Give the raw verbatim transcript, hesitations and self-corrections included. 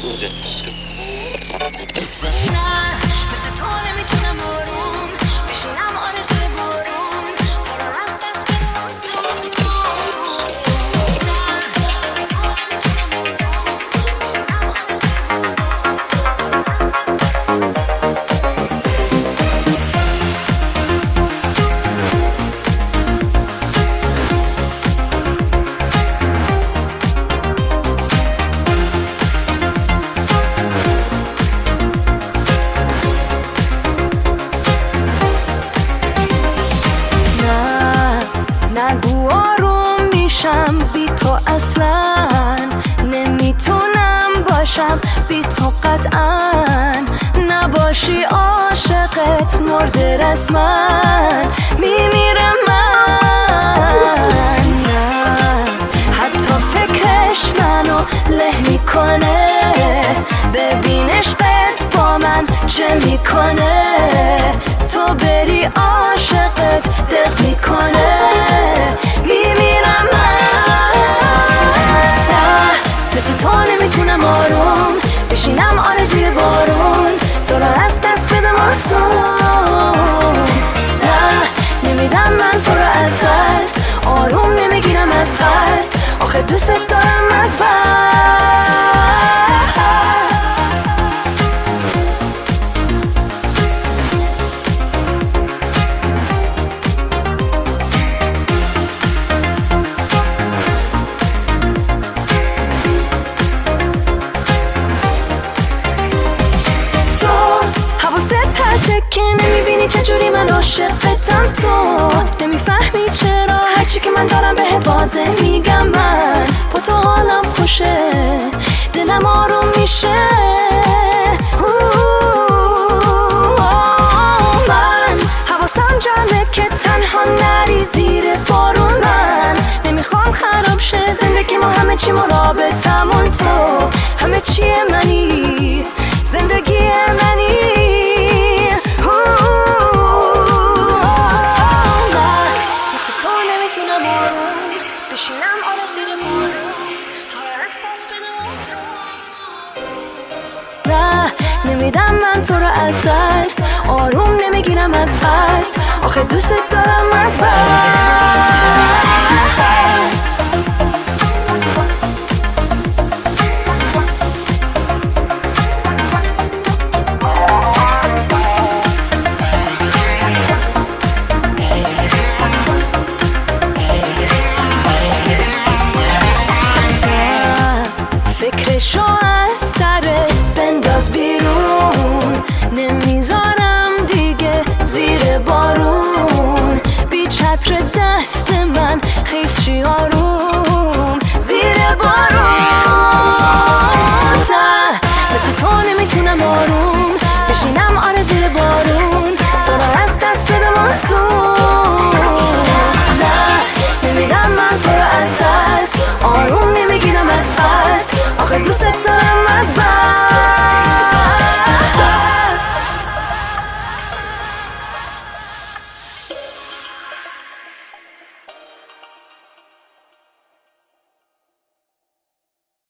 مثل تو نمیتونم آروم بشینم آرزوی بارون تو رو از دست بدم نگو آروم میشم بی تو اصلا نمیتونم باشم بی تو قطعا نباشی عاشقت مرده رسما میمیرم من نه حتی فکرش منو له میکنه ببین عشقت با من چه میکنه تو بری عاشقت دق میکنه میمیرم من مثل تو نمیتونم آروم بشینم آرزوی بارون تو رو از دست بدم آسون نه نمیدم من تو رو از دست آروم نمیگیرم از قصد آخه دوست دارم از بس که نمیبینی چجوری من عاشقتم تو نمیفهمی چرا هرچی که من دارم به بازه میگم من با تو حالم خوشه دلم آروم میشه من حواسم جمعه که تنها نری زیر بارون من نمیخوام خراب شه زندگی ما همه چی مرابطمون تو همه چیه منی زندگی منی بشینم آرزوی بارون تو رو از دست بدم نه نمیدم من تو رو از دست آروم نمیگیرم از قصد آخه دوست دارم از بس فکرشو از سرت بنداز بیرون نمیذارم دیگه زیر بارون بی چتر دست من خیس چی آروم